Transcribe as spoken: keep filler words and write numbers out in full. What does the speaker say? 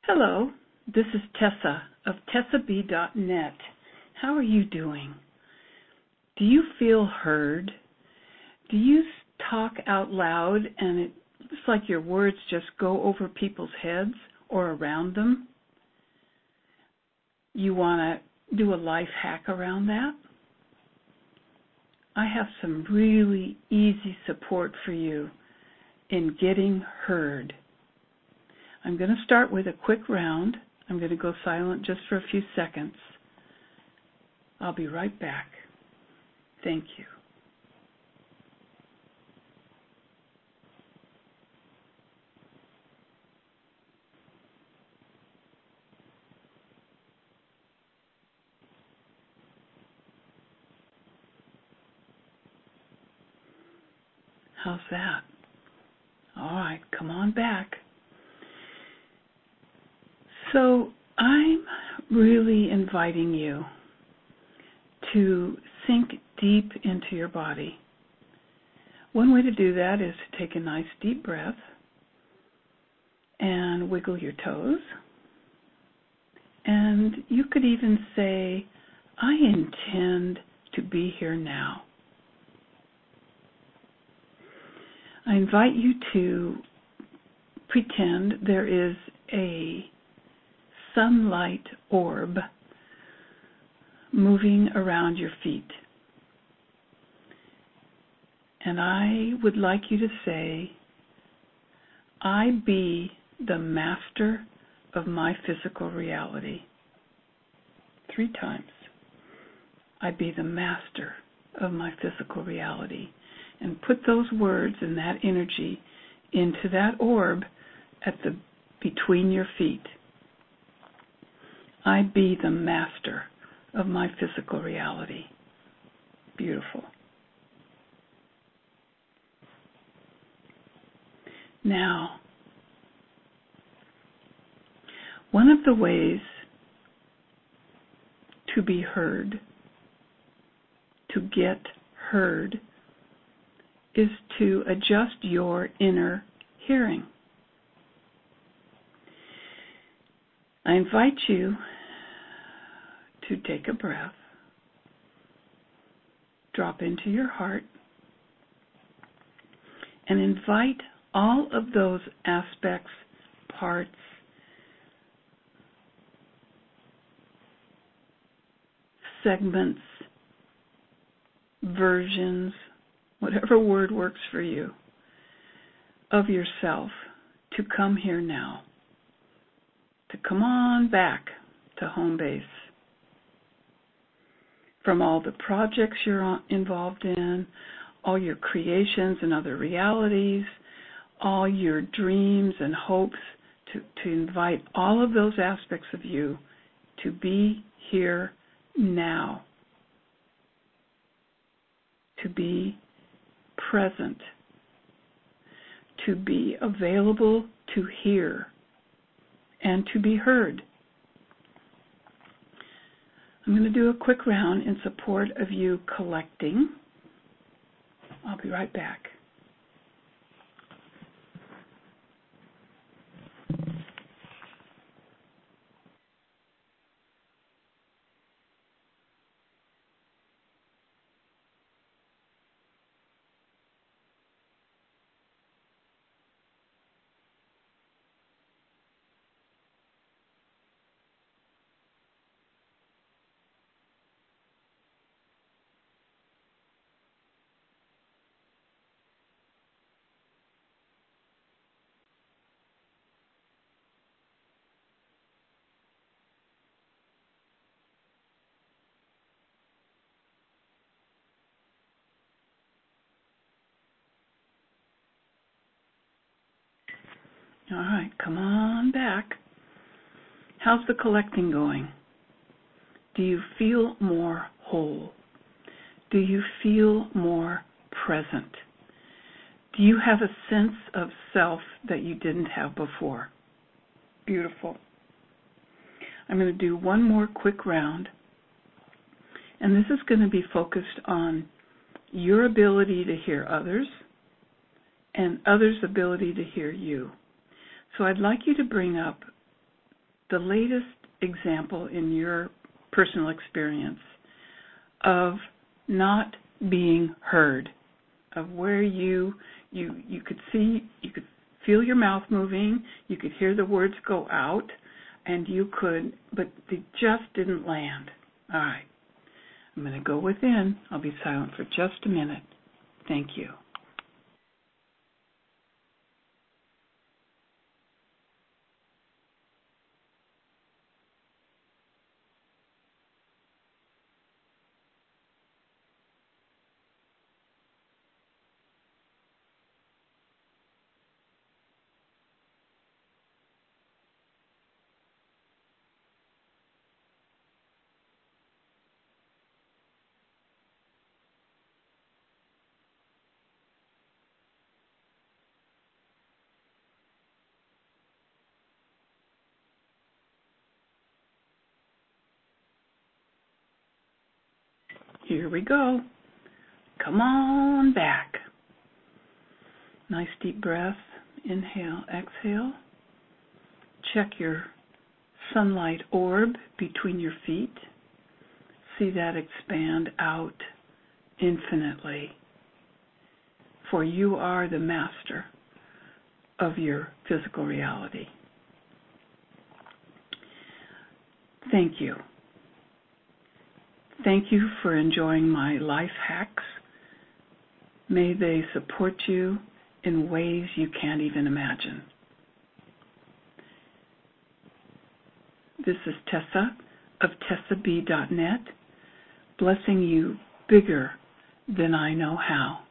Hello, this is Tessa of Tessa B dot net. How are you doing? Do you feel heard? Do you talk out loud and it looks like your words just go over people's heads or around them? You want to do a life hack around that? I have some really easy support for you in getting heard. I'm going to start with a quick round. I'm going to go silent just for a few seconds. I'll be right back. Thank you. How's that? All right, come on back. So I'm really inviting you to sink deep into your body. One way to do that is to take a nice deep breath and wiggle your toes. And you could even say, I intend to be here now. I invite you to pretend there is a sunlight orb moving around your feet. And I would like you to say, I be the master of my physical reality. Three times. I be the master of my physical reality. And put those words and that energy into that orb at the between your feet. I be the master of my physical reality. Beautiful. Now, one of the ways to be heard, to get heard, is to adjust your inner hearing. I invite you to take a breath, drop into your heart, and invite all of those aspects, parts, segments, versions, whatever word works for you, of yourself to come here now, to come on back to home base. From all the projects you're involved in, all your creations and other realities, all your dreams and hopes, to, to invite all of those aspects of you to be here now, to be present, to be available to hear and to be heard. I'm going to do a quick round in support of you collecting. I'll be right back. All right, come on back. How's the collecting going? Do you feel more whole? Do you feel more present? Do you have a sense of self that you didn't have before? Beautiful. I'm going to do one more quick round, and this is going to be focused on your ability to hear others and others' ability to hear you. So I'd like you to bring up the latest example in your personal experience of not being heard, of where you you you could see, you could feel your mouth moving, you could hear the words go out, and you could, but they just didn't land. All right. I'm going to go within. I'll be silent for just a minute. Thank you. Here we go. Come on back. Nice deep breath. Inhale, exhale. Check your sunlight orb between your feet. See that expand out infinitely. For you are the master of your physical reality. Thank you. Thank you for enjoying my life hacks. May they support you in ways you can't even imagine. This is Tessa of Tessa B dot net, blessing you bigger than I know how.